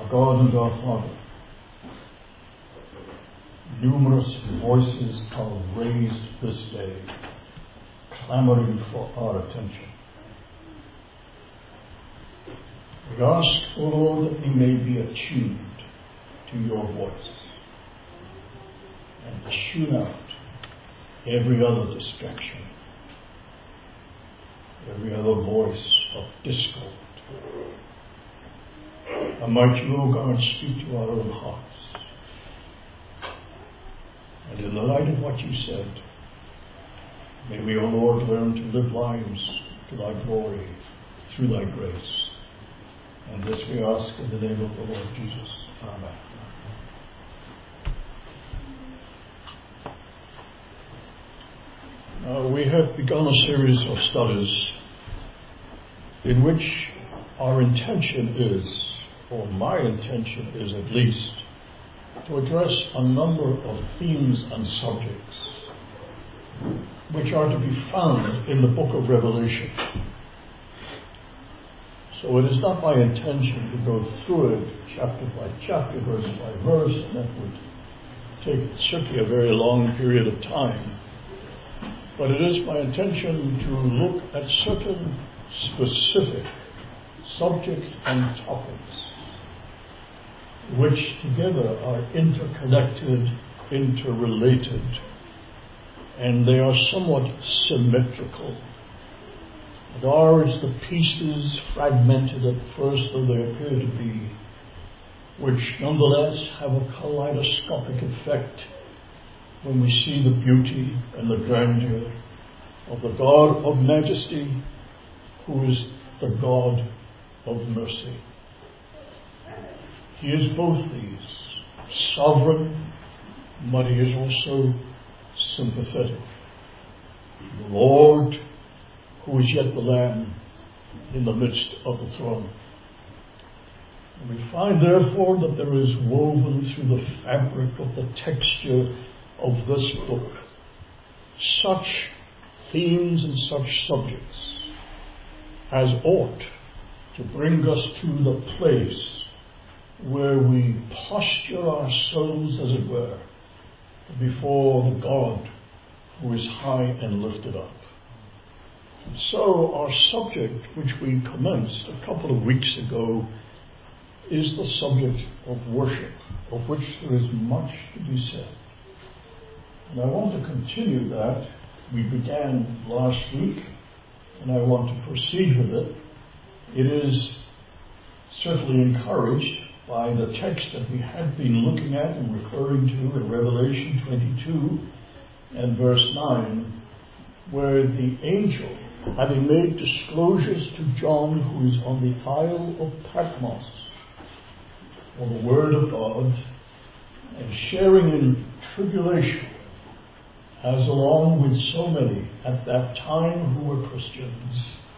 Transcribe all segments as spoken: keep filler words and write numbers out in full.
our God and our Father, numerous voices are raised this day, clamoring for our attention. We ask, O Lord, that we may be attuned to your voice and tune out every other distraction, every other voice of discord. And might you, O God, speak to our own hearts. And in the light of what you said, may we, O Lord, learn to live lives to thy glory through thy grace. And this we ask in the name of the Lord Jesus. Amen. Uh, we have begun a series of studies in which our intention is, or my intention is at least, to address a number of themes and subjects which are to be found in the book of Revelation. So it is not my intention to go through it chapter by chapter, verse by verse, and that would take certainly a very long period of time. But it is my intention to look at certain specific subjects and topics which together are interconnected, interrelated, and they are somewhat symmetrical. And ours, the pieces, fragmented at first though they appear to be, which nonetheless have a kaleidoscopic effect when we see the beauty and the grandeur of the God of majesty, who is the God of mercy. He is both these, sovereign, but he is also sympathetic. The Lord, who is yet the Lamb in the midst of the throne. And we find therefore that there is woven through the fabric of the texture of this book such themes and such subjects as ought to bring us to the place where we posture ourselves, as it were, before the God who is high and lifted up. And so our subject, which we commenced a couple of weeks ago, is the subject of worship, of which there is much to be said. And I want to continue that. We began last week, and I want to proceed with it. It is certainly encouraged by the text that we had been looking at and referring to in Revelation twenty-two and verse nine, where the angel, having made disclosures to John, who is on the Isle of Patmos, for the Word of God, and sharing in tribulation, as along with so many at that time who were Christians.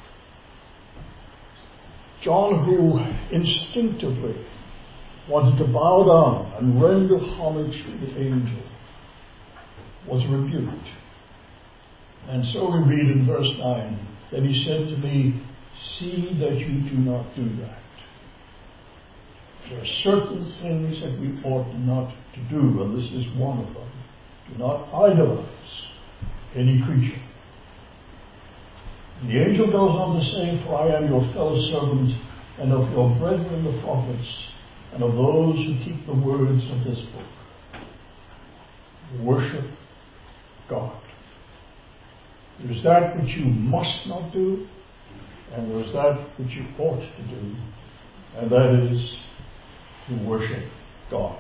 John, who instinctively wanted to bow down and render homage to the angel, was rebuked. And so we read in verse nine, that he said to me, see that you do not do that. There are certain things that we ought not to do, and this is one of them. Do not idolize any creature. And the angel goes on to say, for I am your fellow servant, and of your brethren the prophets, and of those who keep the words of this book. Worship God. There is that which you must not do, and there is that which you ought to do, and that is to worship God.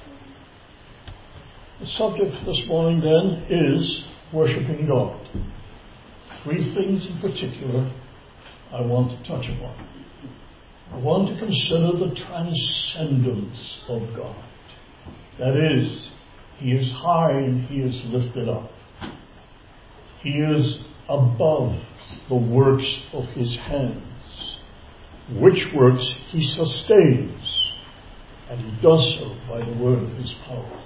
The subject for this morning then is worshiping God. Three things in particular I want to touch upon. I want to consider the transcendence of God. That is, he is high and he is lifted up. He is above the works of his hands, which works he sustains, and he does so by the word of his power.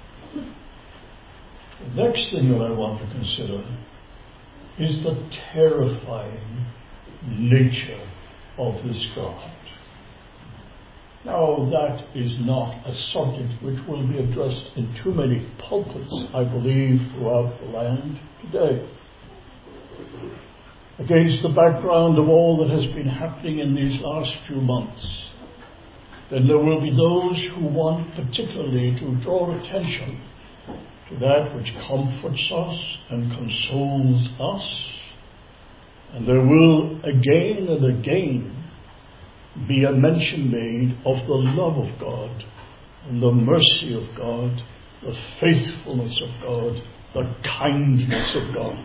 The next thing that I want to consider is the terrifying nature of this God. Now, that is not a subject which will be addressed in too many pulpits, I believe, throughout the land today. Against the background of all that has been happening in these last few months, then there will be those who want particularly to draw attention to that which comforts us and consoles us. And there will again and again be a mention made of the love of God and the mercy of God, the faithfulness of God, the kindness of God,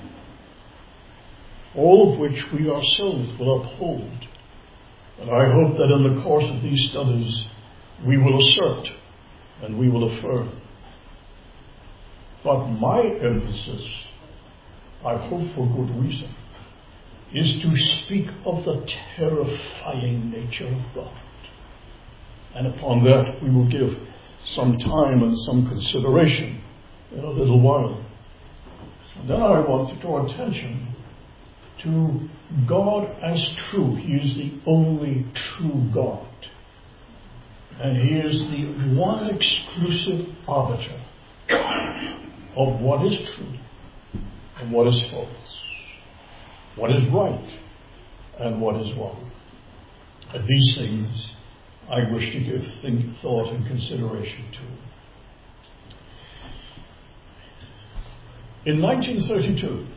all of which we ourselves will uphold. And I hope that in the course of these studies we will assert and we will affirm. But my emphasis, I hope for good reason, is to speak of the terrifying nature of God. And upon that we will give some time and some consideration in a little while. And then I want to draw attention to God as true. He is the only true God. And He is the one exclusive arbiter of what is true and what is false, what is right and what is wrong. And these things I wish to give think, thought and consideration to. In nineteen thirty-two,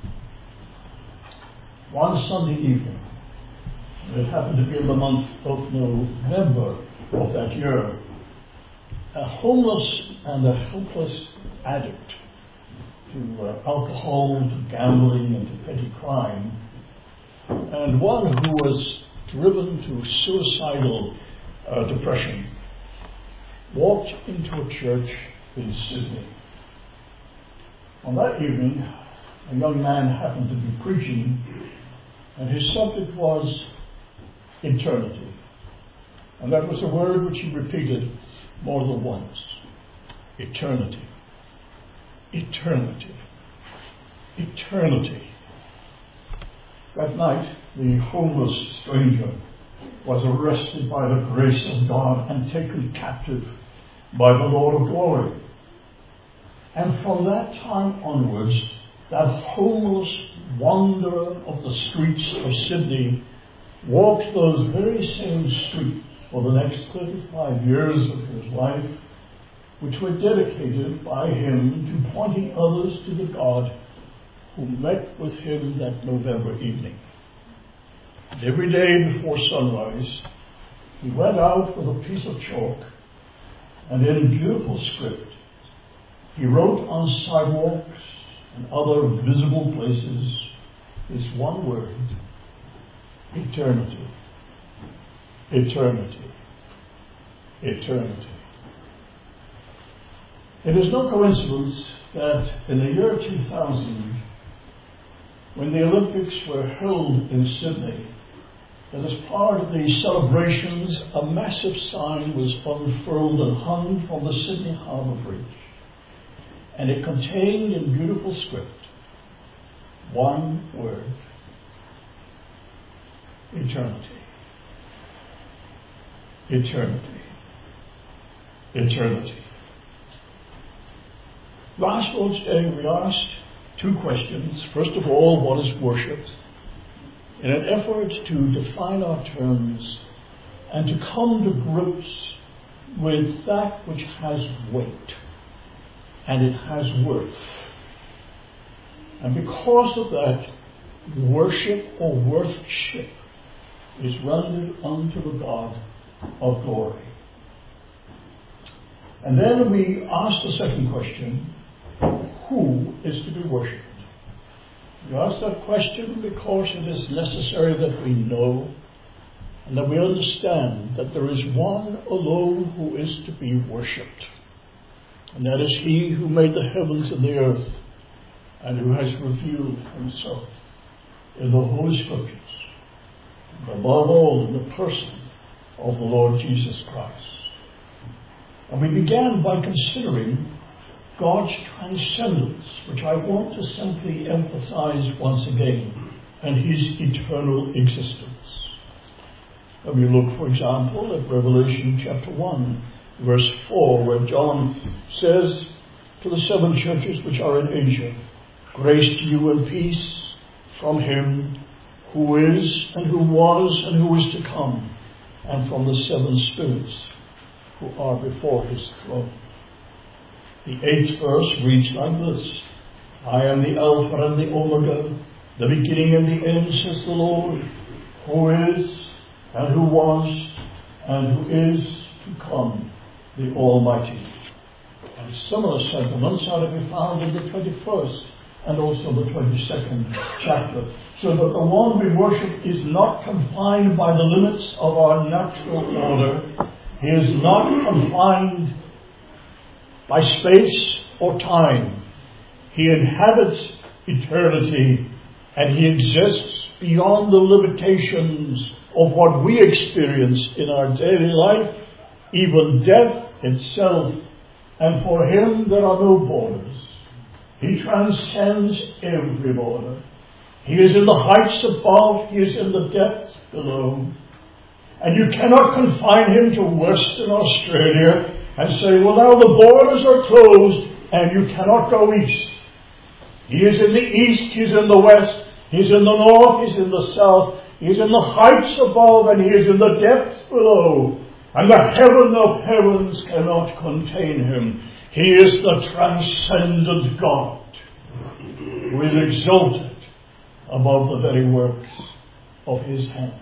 one Sunday evening, it happened to be in the month of November of that year, a homeless and a helpless addict to uh, alcohol, to gambling, and to petty crime, and one who was driven to suicidal uh, depression, walked into a church in Sydney. On that evening, a young man happened to be preaching, and his subject was eternity. And that was a word which he repeated more than once. Eternity. Eternity. Eternity. That night, the homeless stranger was arrested by the grace of God and taken captive by the Lord of glory. And from that time onwards, that homeless wanderer of the streets of Sydney walked those very same streets for the next thirty-five years of his life, which were dedicated by him to pointing others to the God who met with him that November evening. And every day before sunrise, he went out with a piece of chalk, and in beautiful script, he wrote on sidewalks and other visible places this one word: eternity. Eternity. Eternity. It is no coincidence that in the year two thousand, when the Olympics were held in Sydney, that as part of the celebrations, a massive sign was unfurled and hung from the Sydney Harbour Bridge. And it contained in beautiful script one word: eternity. Eternity. Eternity. Last Lord's Day we asked two questions. First of all, what is worship? In an effort to define our terms and to come to grips with that which has weight and it has worth. And because of that, worship or worthship is rendered unto the God of glory. And then we ask the second question: who is to be worshipped? We ask that question because it is necessary that we know and that we understand that there is one alone who is to be worshipped. And that is He who made the heavens and the earth and who has revealed Himself in the Holy Scriptures, and above all in the person of the Lord Jesus Christ. And we began by considering God's transcendence, which I want to simply emphasize once again, and His eternal existence. When we look, for example, at Revelation chapter one, verse four, where John says to the seven churches which are in Asia, grace to you and peace from him who is and who was and who is to come, and from the seven spirits who are before his throne. The eighth verse reads like this: I am the Alpha and the Omega, the beginning and the end, says the Lord, who is and who was and who is to come, the Almighty. And similar sentiments are to be found in the twenty-first and also the twenty-second chapter. So that the one we worship is not confined by the limits of our natural order. He is not confined by space or time. He inhabits eternity, and he exists beyond the limitations of what we experience in our daily life, even death itself. And for him there are no borders. He transcends every border. He is in the heights above, he is in the depths below. And you cannot confine him to Western Australia and say, well, now the borders are closed and you cannot go east. He is in the east, he's in the west, he's in the north, he's in the south, he's in the heights above and he is in the depths below. And the heaven of heavens cannot contain him. He is the transcendent God who is exalted above the very works of his hands.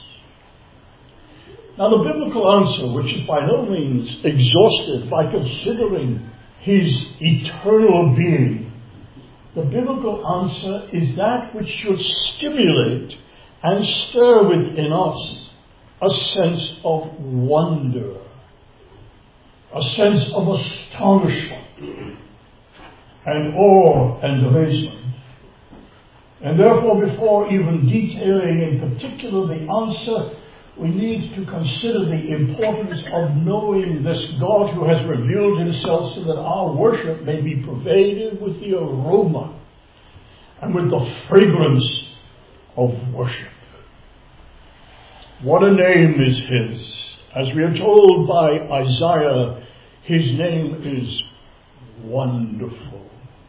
Now the biblical answer, which is by no means exhaustive by considering his eternal being, the biblical answer is that which should stimulate and stir within us a sense of wonder, a sense of astonishment and awe and amazement. And therefore, before even detailing in particular the answer, we need to consider the importance of knowing this God who has revealed himself so that our worship may be pervaded with the aroma and with the fragrance of worship. What a name is his. As we are told by Isaiah, his name is Wonderful.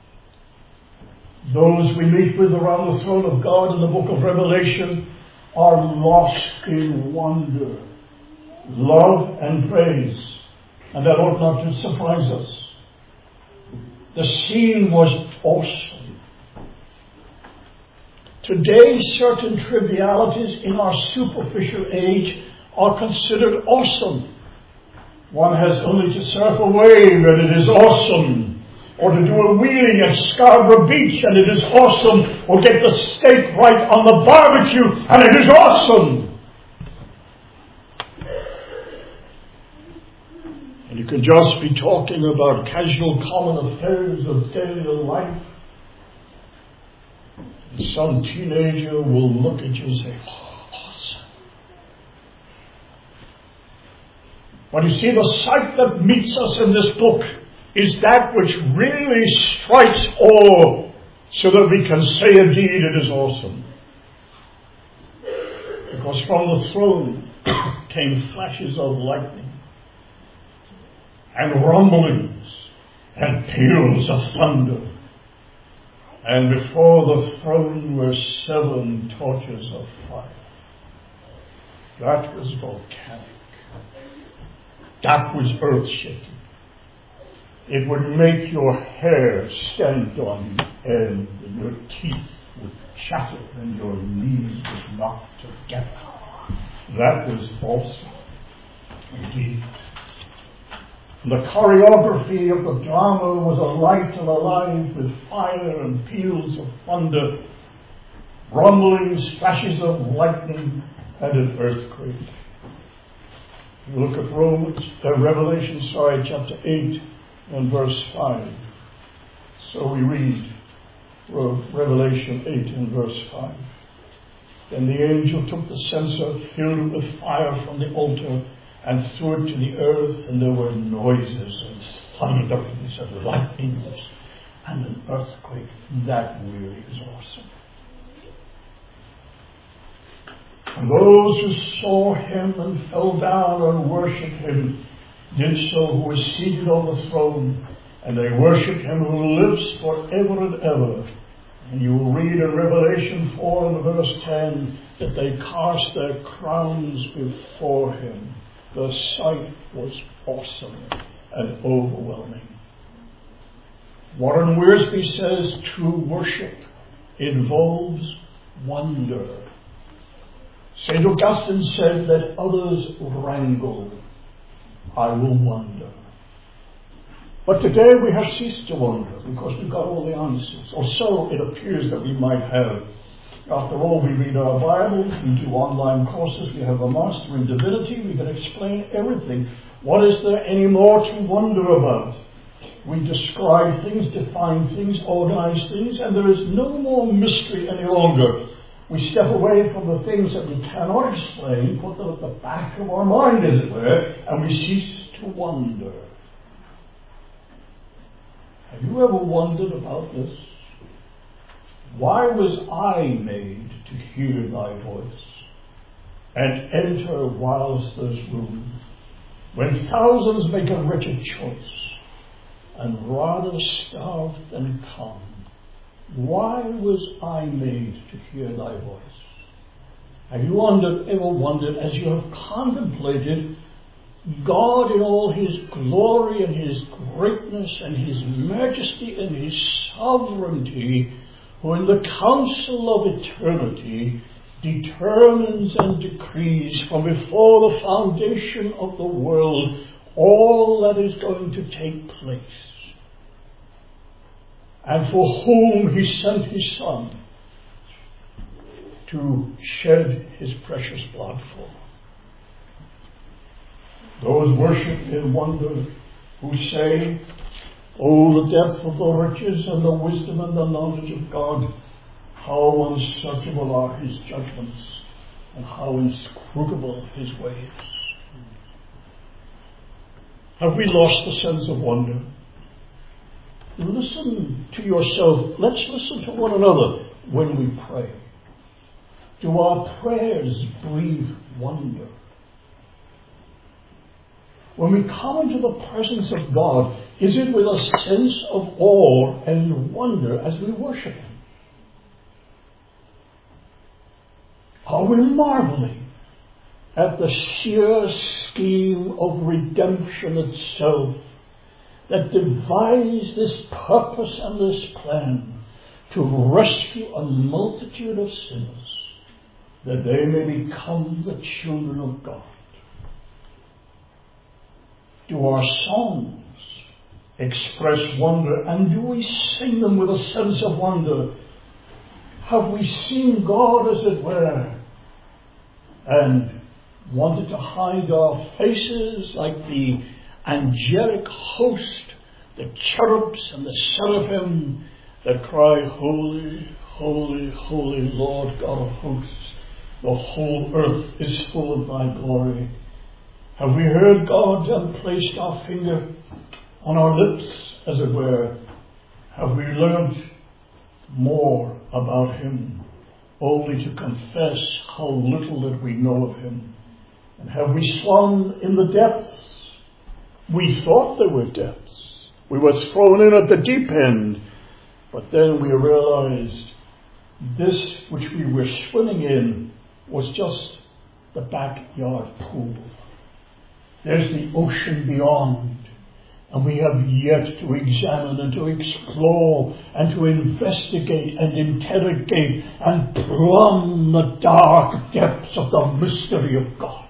Those we meet with around the throne of God in the book of Revelation are lost in wonder, love and praise. And that ought not to surprise us. The scene was awesome. Today, certain trivialities in our superficial age are considered awesome. One has only to surf a wave and it is awesome. Or to do a wheeling at Scarborough Beach and it is awesome. Or get the steak right on the barbecue and it is awesome. And you can just be talking about casual common affairs of daily life. And some teenager will look at you and say, oh, awesome. But you see, the sight that meets us in this book is that which really strikes awe so that we can say indeed it is awesome. Because from the throne came flashes of lightning and rumblings and peals of thunder. And before the throne were seven torches of fire. That was volcanic. That was earth-shaking. It would make your hair stand on end and your teeth would chatter and your knees would knock together. That was awesome indeed. The choreography of the drama was alight and alive with fire and peals of thunder, rumblings, flashes of lightning, and an earthquake. You look at Romans, uh, Revelation, sorry, chapter eight and verse five. So we read Revelation eight and verse five. Then the angel took the censer filled with fire from the altar and threw it to the earth, and there were noises and thunderings and lightnings and an earthquake. That really is awesome. And those who saw him and fell down and worshipped him did so who was seated on the throne, and they worshipped him who lives forever and ever. And you will read in Revelation four and verse ten that they cast their crowns before him. The sight was awesome and overwhelming. Warren Wiersbe says true worship involves wonder. Saint Augustine said, let others wrangle, I will wonder. But today we have ceased to wonder because we've got all the answers, or so it appears that we might have. After all, we read our Bible, we do online courses, we have a master in divinity, we can explain everything. What is there any more to wonder about? We describe things, define things, organize things, and there is no more mystery any longer. We step away from the things that we cannot explain, put them at the back of our mind, as it were, and we cease to wonder. Have you ever wondered about this? Why was I made to hear thy voice and enter whilst there's room, when thousands make a wretched choice and rather starve than come? Why was I made to hear thy voice? Have you wondered, ever wondered, as you have contemplated God in all his glory and his greatness and his majesty and his sovereignty, who in the council of eternity determines and decrees from before the foundation of the world all that is going to take place, and for whom he sent his Son to shed his precious blood for. Those worship in wonder who say, oh, the depth of the riches and the wisdom and the knowledge of God, how unsearchable are his judgments and how inscrutable his ways. Have we lost the sense of wonder? Listen to yourself. Let's listen to one another when we pray. Do our prayers breathe wonder? When we come into the presence of God, is it with a sense of awe and wonder as we worship him? Are we marveling at the sheer scheme of redemption itself that devised this purpose and this plan to rescue a multitude of sinners, that they may become the children of God? Do our songs express wonder, and do we sing them with a sense of wonder? Have we seen God, as it were, and wanted to hide our faces like the angelic host, the cherubs and the seraphim that cry, holy, holy, holy Lord God of hosts, the whole earth is full of thy glory? Have we heard God and placed our finger on our lips, as it were? Have we learned more about him, only to confess how little that we know of him? And have we swum in the depths? We thought there were depths. We were thrown in at the deep end. But then we realized this which we were swimming in was just the backyard pool. There's the ocean beyond, and we have yet to examine and to explore and to investigate and interrogate and plumb the dark depths of the mystery of God.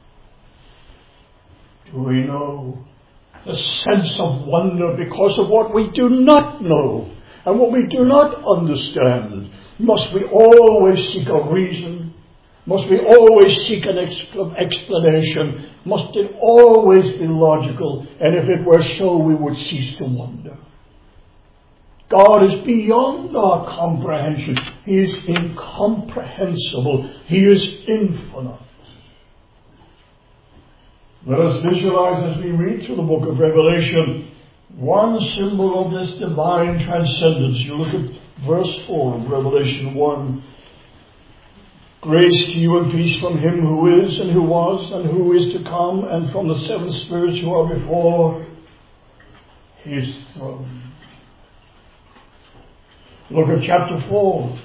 Do we know the sense of wonder because of what we do not know and what we do not understand? Must we always seek a reason? Must we always seek an explanation? Must it always be logical? And if it were so, we would cease to wonder. God is beyond our comprehension. He is incomprehensible. He is infinite. Let us visualize, as we read through the book of Revelation, one symbol of this divine transcendence. You look at verse four of Revelation one. Grace to you and peace from him who is and who was and who is to come, and from the seven spirits who are before his throne. Look at chapter four.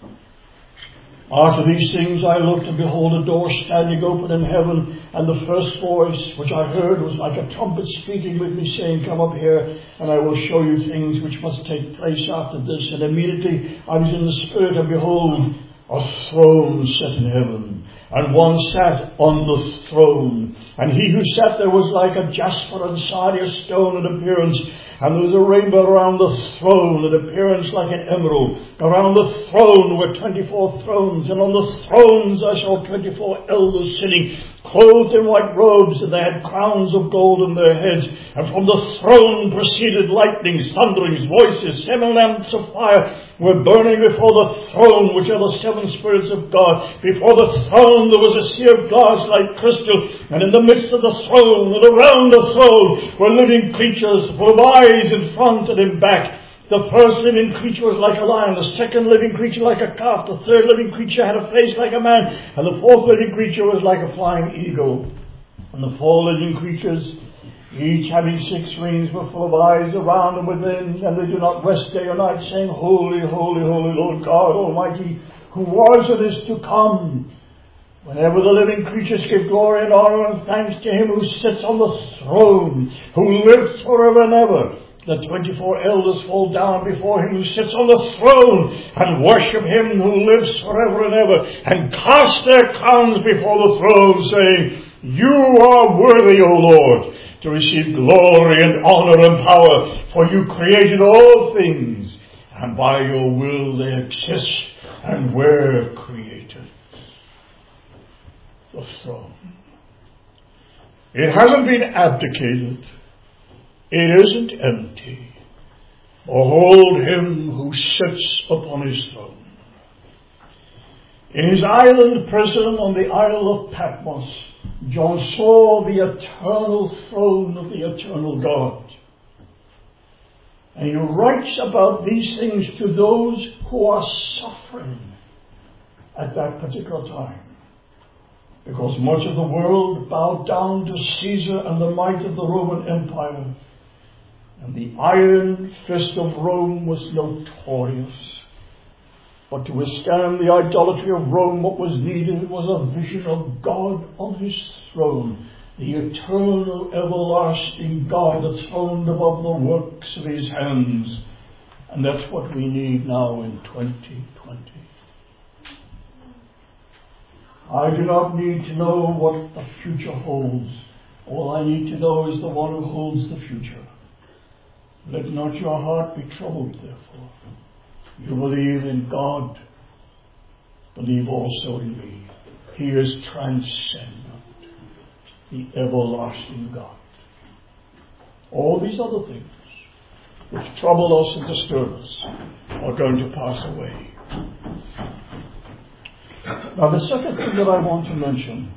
After these things I looked, and behold, a door standing open in heaven, and the first voice which I heard was like a trumpet speaking with me, saying, Come up here, and I will show you things which must take place after this. And immediately I was in the Spirit, and behold, a throne set in heaven, and one sat on the throne. And he who sat there was like a jasper and sardius stone in appearance, and there was a rainbow around the throne, in appearance like an emerald. Around the throne were twenty-four thrones, and on the thrones I saw twenty-four elders sitting, clothed in white robes, and they had crowns of gold on their heads. And from the throne proceeded lightnings, thunderings, voices. Seven lamps of fire were burning before the throne, which are the seven spirits of God. Before the throne there was a sea of glass like crystal, and in the midst of the throne and around the throne were living creatures, full of eyes in front and in back. The first living creature was like a lion, the second living creature like a calf, the third living creature had a face like a man, and the fourth living creature was like a flying eagle. And the four living creatures, each having six wings, were full of eyes around and within, and they do not rest day or night, saying, Holy, holy, holy Lord God Almighty, who was and is to come. Whenever the living creatures give glory and honor and thanks to him who sits on the throne, who lives forever and ever, the twenty-four elders fall down before him who sits on the throne and worship him who lives forever and ever, and cast their crowns before the throne, saying, You are worthy, O Lord, to receive glory and honor and power, for you created all things, and by your will they exist and were created. The throne. It hasn't been abdicated. It isn't empty. Behold him who sits upon his throne. In his island prison on the Isle of Patmos, John saw the eternal throne of the eternal God. And he writes about these things to those who are suffering at that particular time. Because much of the world bowed down to Caesar and the might of the Roman Empire. And the iron fist of Rome was notorious. But to withstand the idolatry of Rome, what was needed was a vision of God on his throne. The eternal, everlasting God that's throned above the works of his hands. And that's what we need now in twenty twenty. I do not need to know what the future holds. All I need to know is the one who holds the future. Let not your heart be troubled, therefore. You believe in God, believe also in me. He is transcendent, the everlasting God. All these other things which trouble us and disturb us are going to pass away. Now, the second thing that I want to mention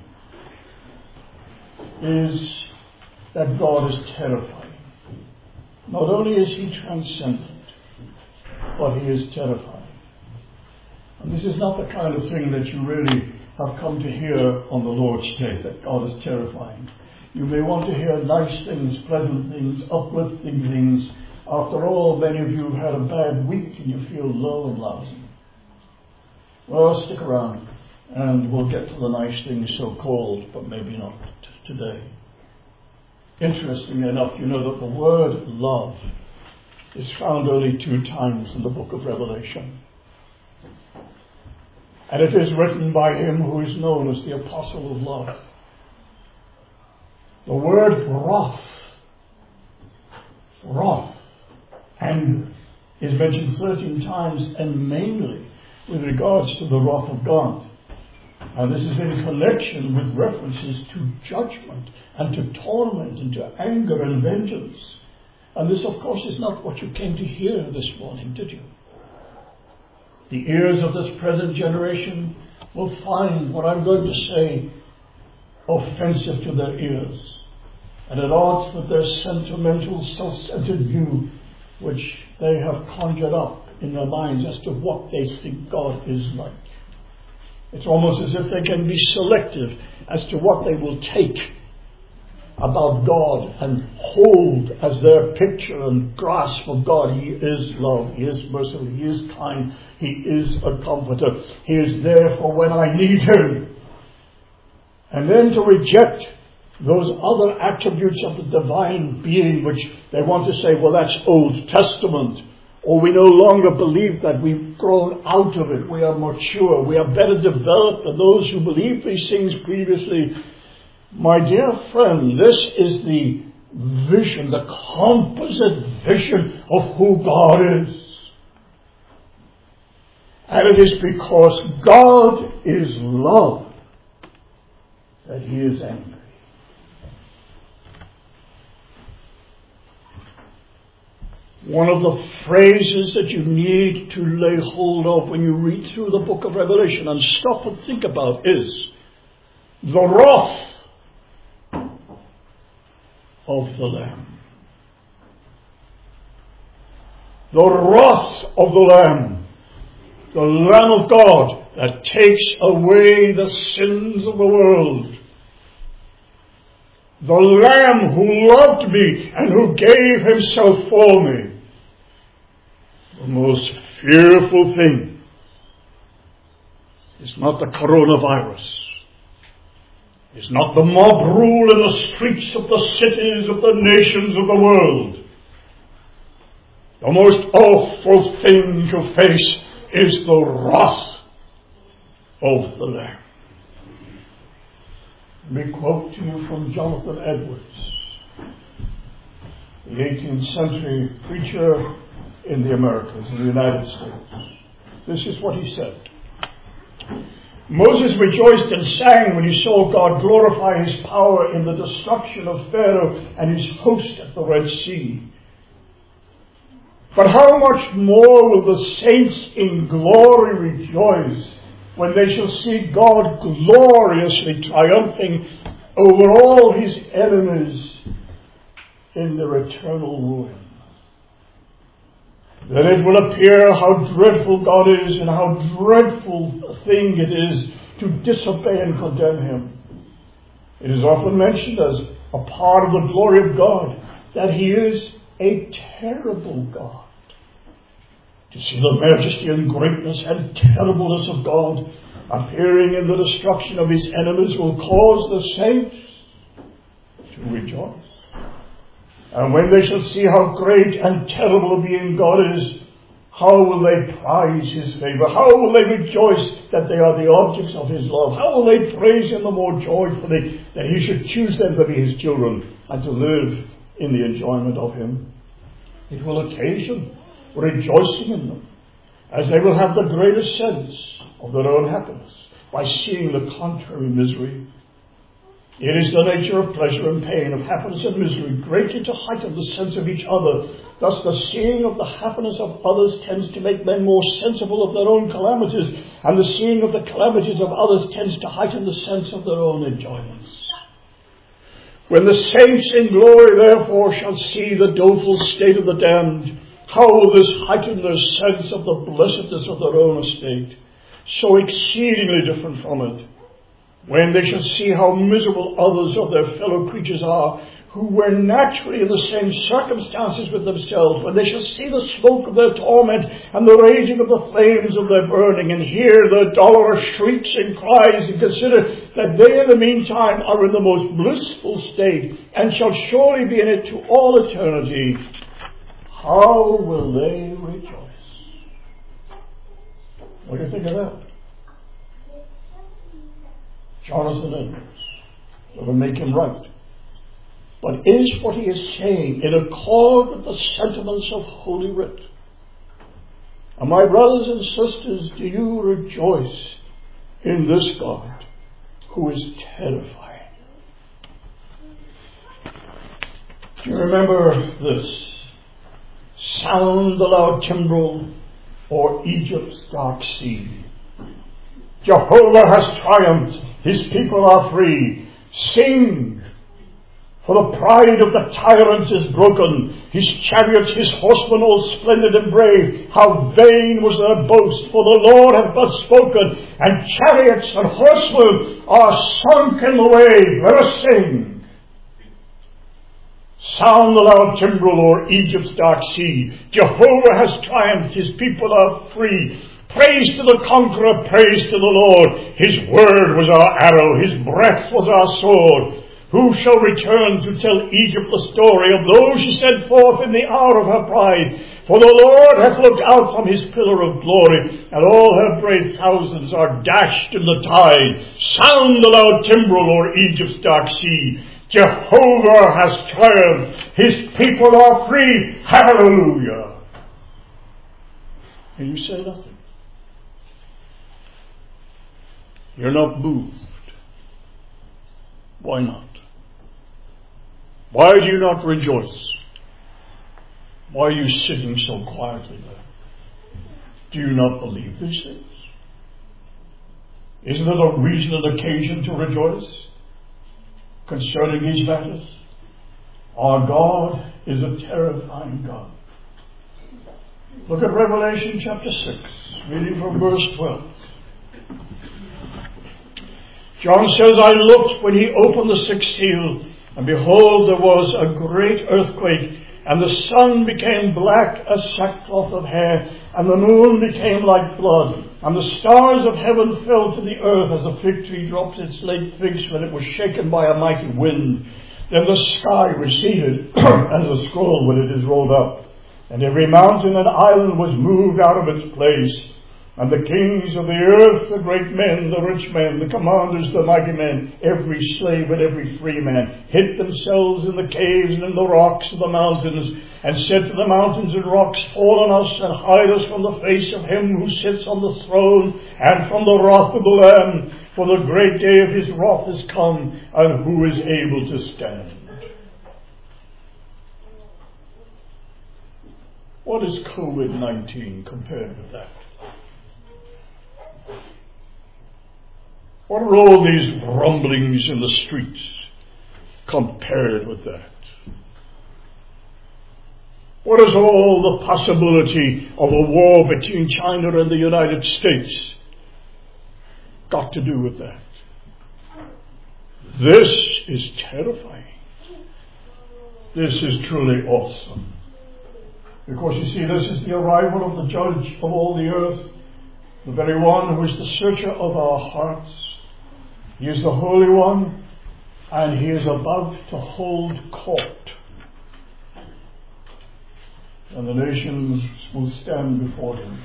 is that God is terrifying. Not only is he transcendent, but he is terrifying. And this is not the kind of thing that you really have come to hear on the Lord's Day, that God is terrifying. You may want to hear nice things, pleasant things, uplifting things. After all, many of you have had a bad week and you feel low and lousy. Well, stick around and we'll get to the nice things so-called, but maybe not t- today. Interestingly enough, you know that the word love is found only two times in the book of Revelation. And it is written by him who is known as the Apostle of Love. The word wrath, wrath, anger, is mentioned thirteen times, and mainly with regards to the wrath of God. And this is in connection with references to judgment and to torment and to anger and vengeance. And this, of course, is not what you came to hear this morning, did you? The ears of this present generation will find what I'm going to say offensive to their ears, and at odds with their sentimental, self-centered view which they have conjured up in their minds as to what they think God is like. It's almost as if they can be selective as to what they will take about God and hold as their picture and grasp of God. He is love. He is merciful. He is kind. He is a comforter. He is there for when I need Him. And then to reject those other attributes of the divine being, which they want to say, well, that's Old Testament. Or we no longer believe that. We've grown out of it. We are mature. We are better developed than those who believed these things previously. My dear friend, this is the vision, the composite vision of who God is. And it is because God is love that He is angry. One of the phrases that you need to lay hold of when you read through the book of Revelation and stop and think about is the wrath of the Lamb. The wrath of the Lamb. The Lamb of God that takes away the sins of the world. The Lamb who loved me and who gave Himself for me. The most fearful thing is not the coronavirus. It's not the mob rule in the streets of the cities of the nations of the world. The most awful thing to face is the wrath of the Lamb. Let me quote to you from Jonathan Edwards, the eighteenth century preacher in the Americas, in the United States. This is what he said. Moses rejoiced and sang when he saw God glorify His power in the destruction of Pharaoh and his host at the Red Sea. But how much more will the saints in glory rejoice when they shall see God gloriously triumphing over all His enemies in their eternal ruin. Then it will appear how dreadful God is and how dreadful a thing it is to disobey and condemn Him. It is often mentioned as a part of the glory of God that He is a terrible God. To see the majesty and greatness and terribleness of God appearing in the destruction of His enemies will cause the saints to rejoice. And when they shall see how great and terrible a being God is, how will they prize His favor? How will they rejoice that they are the objects of His love? How will they praise Him the more joyfully that He should choose them to be His children and to live in the enjoyment of Him? It will occasion rejoicing in them, as they will have the greatest sense of their own happiness by seeing the contrary misery. It is the nature of pleasure and pain, of happiness and misery, greatly to heighten the sense of each other. Thus the seeing of the happiness of others tends to make men more sensible of their own calamities, and the seeing of the calamities of others tends to heighten the sense of their own enjoyments. When the saints in glory therefore shall see the doleful state of the damned, how will this heighten their sense of the blessedness of their own estate, so exceedingly different from it? When they shall see how miserable others of their fellow creatures are, who were naturally in the same circumstances with themselves, when they shall see the smoke of their torment and the raging of the flames of their burning, and hear their dolorous shrieks and cries, and consider that they in the meantime are in the most blissful state, and shall surely be in it to all eternity, how will they rejoice? What do you think of that? Jonathan Edwards. It will make him right. But is what he is saying in accord with the sentiments of Holy Writ? And my brothers and sisters, do you rejoice in this God who is terrifying? Do you remember this? Sound the loud timbrel, or Egypt's dark sea. Jehovah has triumphed. His people are free. Sing, For the pride of the tyrant is broken, his chariots, his horsemen all splendid and brave. How vain was their boast, for the Lord hath thus spoken, and chariots and horsemen are sunk in the wave. Let us sing. Sound the loud timbrel o'er Egypt's dark sea. Jehovah has triumphed, his people are free. Praise to the conqueror, praise to the Lord. His word was our arrow, his breath was our sword. Who shall return to tell Egypt the story of those she sent forth in the hour of her pride? For the Lord hath looked out from his pillar of glory, and all her brave thousands are dashed in the tide. Sound the loud timbrel o'er Egypt's dark sea. Jehovah has triumphed, his people are free. Hallelujah. And you say nothing. You're not moved. Why not? Why do you not rejoice? Why are you sitting so quietly there? Do you not believe these things? Isn't it a reason and occasion to rejoice concerning these matters? Our God is a terrifying God. Look at Revelation chapter six, reading from verse twelve. John says, I looked when he opened the sixth seal, and behold, there was a great earthquake, and the sun became black as sackcloth of hair, and the moon became like blood, and the stars of heaven fell to the earth as a fig tree drops its late figs when it was shaken by a mighty wind. Then the sky receded as a scroll when it is rolled up, and every mountain and island was moved out of its place. And the kings of the earth, the great men, the rich men, the commanders, the mighty men, every slave and every free man, hid themselves in the caves and in the rocks of the mountains, and said to the mountains and rocks, fall on us and hide us from the face of him who sits on the throne and from the wrath of the Lamb. For the great day of his wrath is come, and who is able to stand? What is covid nineteen compared with that? What are all these rumblings in the streets compared with that? What is all the possibility of a war between China and the United States got to do with that? This is terrifying. This is truly awesome. Because you see, this is the arrival of the judge of all the earth, the very one who is the searcher of our hearts. He is the Holy One, and he is about to hold court. And the nations will stand before him.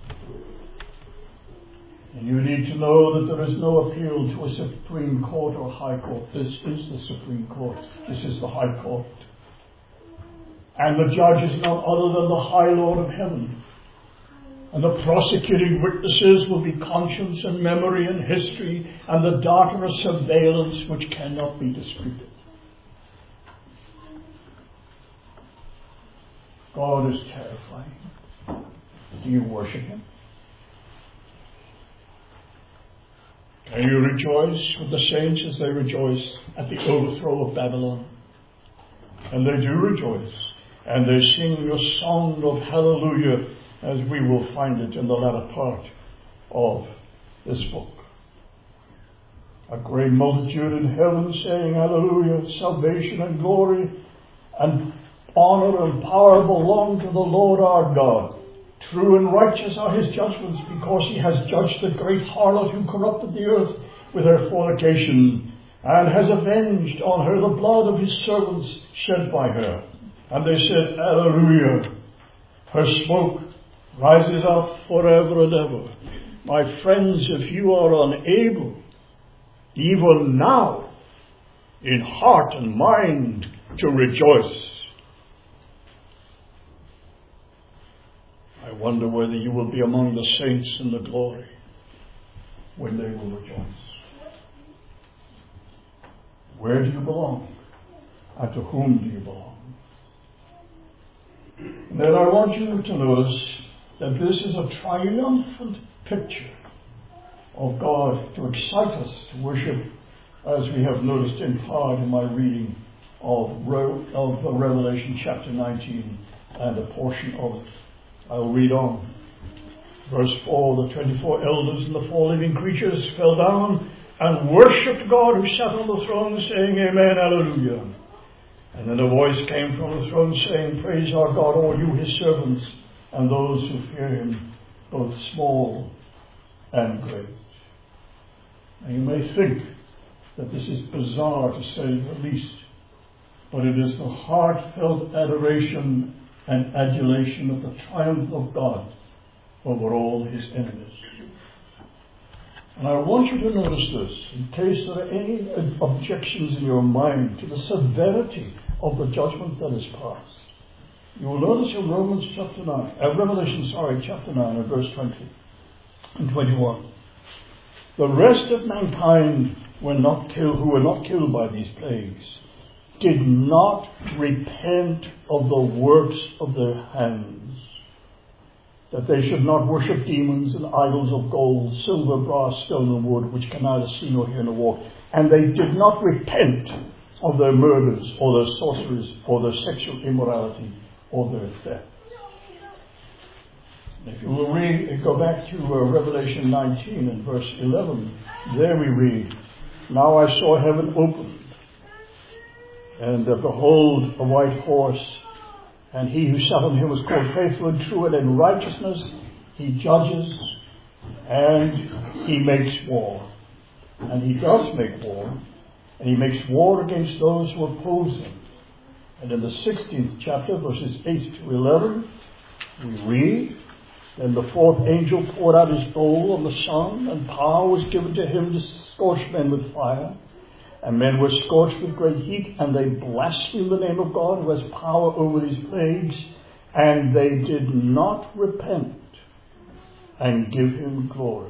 And you need to know that there is no appeal to a Supreme Court or High Court. This is the Supreme Court. This is the High Court. And the judge is none other than the High Lord of Heaven. And the prosecuting witnesses will be conscience and memory and history and the data of surveillance which cannot be disputed. God is terrifying. Do you worship him? Can you rejoice with the saints as they rejoice at the overthrow of Babylon? And they do rejoice. And they sing a song of hallelujah, as we will find it in the latter part of this book. A great multitude in heaven saying hallelujah, salvation and glory and honor and power belong to the Lord our God. True and righteous are his judgments, because he has judged the great harlot who corrupted the earth with her fornication, and has avenged on her the blood of his servants shed by her. And they said, hallelujah. Her smoke rises up forever and ever. My friends, if you are unable, even now, in heart and mind, to rejoice, I wonder whether you will be among the saints in the glory when they will rejoice. Where do you belong? And to whom do you belong? And then I want you to notice that this is a triumphant picture of God to excite us to worship, as we have noticed in part in my reading of, Re- of Revelation chapter nineteen and a portion of it. I'll read on. Verse four, the twenty-four elders and the four living creatures fell down and worshipped God who sat on the throne, saying, Amen, Hallelujah. And then a voice came from the throne saying, Praise our God, all you his servants, and those who fear him, both small and great. Now you may think that this is bizarre to say the least, but it is the heartfelt adoration and adulation of the triumph of God over all his enemies. And I want you to notice this, in case there are any objections in your mind to the severity of the judgment that is passed. You will notice in Romans chapter nine, uh, Revelation, sorry, chapter nine, and verse twenty and twenty-one. The rest of mankind were not killed, who were not killed by these plagues, did not repent of the works of their hands, that they should not worship demons and idols of gold, silver, brass, stone, and wood, which can neither see nor hear nor walk. And they did not repent of their murders, or their sorceries, or their sexual immorality, or their theft. If you will read, go back to uh, Revelation nineteen and verse eleven, there we read, Now I saw heaven opened, and uh, behold, a white horse, and he who sat on him was called Faithful and True, and in righteousness he judges, and he makes war. And he does make war, and he makes war against those who oppose him. And in the sixteenth chapter, verses eight to eleven, we read, Then the fourth angel poured out his bowl on the sun, and power was given to him to scorch men with fire. And men were scorched with great heat, and they blasphemed the name of God who has power over these plagues, and they did not repent and give him glory.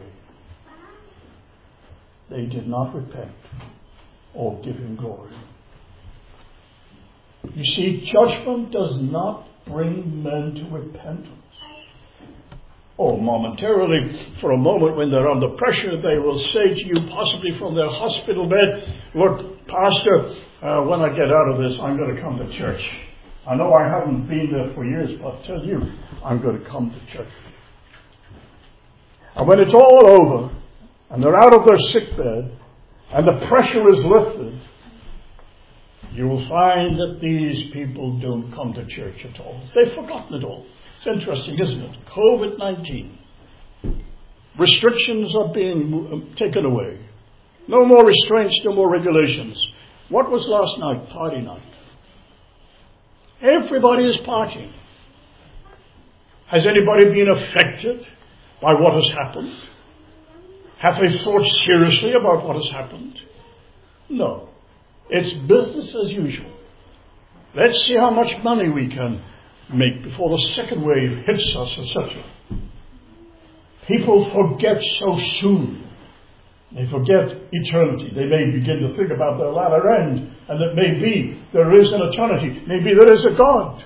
They did not repent or give him glory. You see, judgment does not bring men to repentance. Oh, momentarily, for a moment when they're under pressure, they will say to you, possibly from their hospital bed, Look, Pastor, uh, when I get out of this, I'm going to come to church. I know I haven't been there for years, but I tell you, I'm going to come to church. And when it's all over, and they're out of their sick bed, and the pressure is lifted, you will find that these people don't come to church at all. They've forgotten it all. It's interesting, isn't it? covid nineteen. Restrictions are being taken away. No more restraints, no more regulations. What was last night? Party night. Everybody is partying. Has anybody been affected by what has happened? Have they thought seriously about what has happened? No. It's business as usual. Let's see how much money we can make before the second wave hits us, et cetera. People forget so soon. They forget eternity. They may begin to think about their latter end, and that maybe there is an eternity. Maybe there is a God.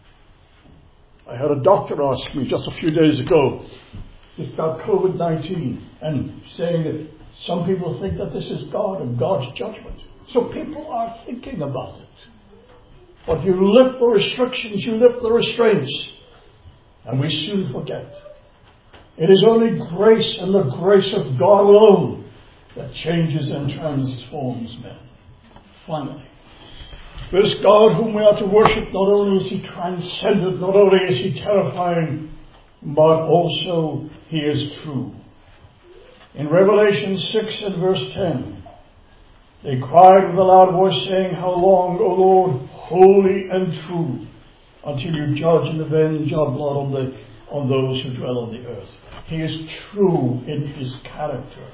I had a doctor ask me just a few days ago about covid nineteen, and saying that some people think that this is God and God's judgment. So people are thinking about it. But you lift the restrictions, you lift the restraints, and we soon forget. It is only grace and the grace of God alone that changes and transforms men. Finally, this God whom we are to worship, not only is he transcendent, not only is he terrifying, but also he is true. In Revelation six and verse ten, they cried with a loud voice, saying, How long, O Lord, holy and true, until you judge and avenge our blood on, the, on those who dwell on the earth. He is true in his character.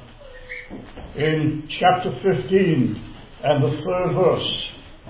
In chapter fifteen and the third verse,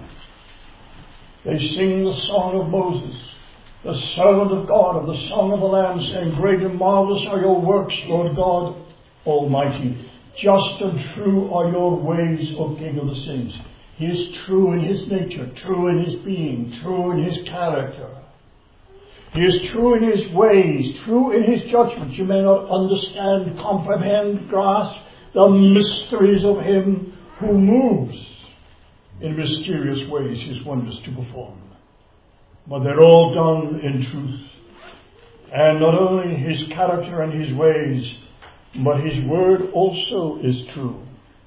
they sing the song of Moses, the servant of God, and the song of the Lamb, saying, Great and marvelous are your works, Lord God Almighty. Just and true are your ways, O King of the saints. He is true in his nature, true in his being, true in his character. He is true in his ways, true in his judgments. You may not understand, comprehend, grasp the mysteries of him who moves. in mysterious ways His wonders to perform. But they're all done in truth. And not only His character and His ways, but His word also is true.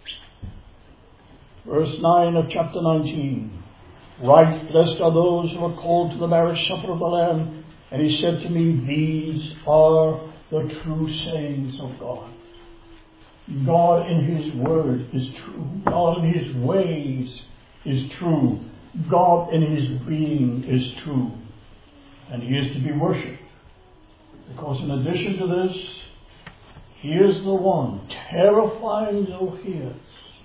Verse nine of chapter nineteen. Right blessed are those who are called to the marriage supper of the Lamb. And He said to me, these are the true sayings of God. God in His word is true. God in His ways is true. God in His being is true. And He is to be worshipped. Because in addition to this, He is the one, terrifying though He is,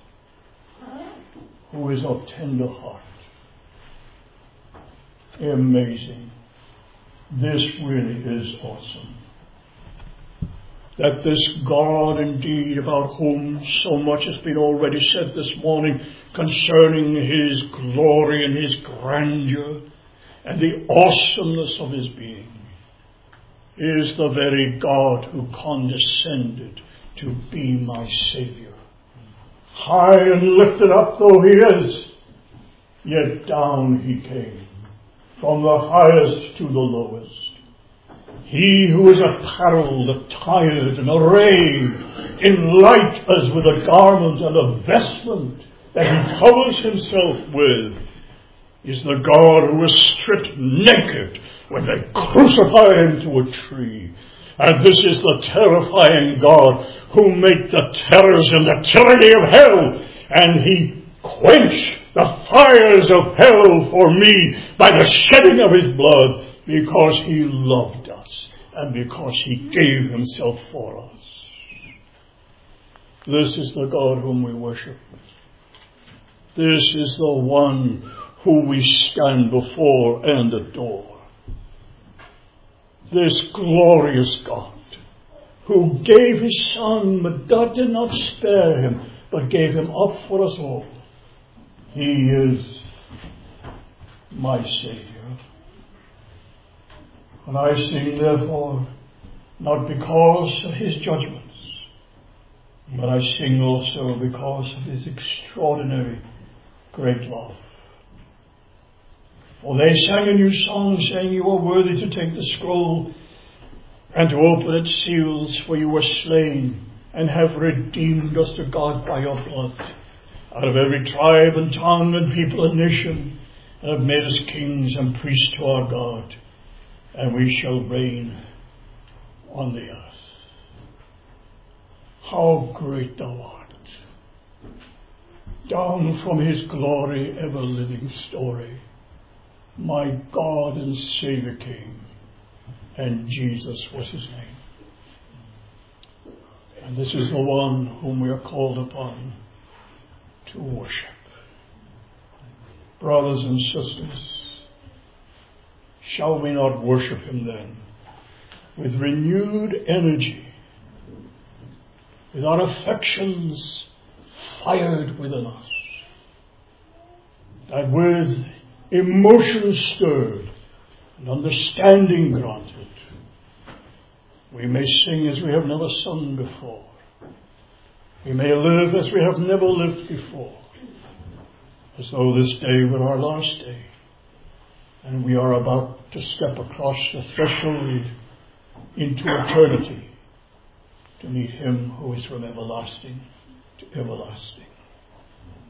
who is of tender heart. Amazing. This really is awesome. That this God indeed, about whom so much has been already said this morning concerning His glory and His grandeur and the awesomeness of His being, is the very God who condescended to be my Savior. High and lifted up though He is, yet down He came, from the highest to the lowest. He who is apparelled, attired, and arrayed in light as with a garment and a vestment that He covers Himself with, is the God who was stripped naked when they crucified Him to a tree. And this is the terrifying God who made the terrors and the tyranny of hell, and He quenched the fires of hell for me by the shedding of His blood, because He loved us and because He gave Himself for us. This is the God whom we worship. This is the one who we stand before and adore. This glorious God who gave His Son, but God did not spare Him, but gave Him up for us all. He is my Savior. And I sing, therefore, not because of His judgments, but I sing also because of His extraordinary great love. For they sang a new song, saying, you are worthy to take the scroll and to open its seals, for you were slain and have redeemed us to God by your blood, out of every tribe and tongue and people and nation, and have made us kings and priests to our God, and we shall reign on the earth. How great thou art! Down from His glory, ever-living story, my God and Savior came, and Jesus was His name. And this is the one whom we are called upon to worship. Brothers and sisters, shall we not worship Him then with renewed energy, with our affections fired within us, that with emotion stirred and understanding granted, we may sing as we have never sung before. We may live as we have never lived before, as though this day were our last day, and we are about to step across the threshold into eternity to meet Him who is from everlasting to everlasting.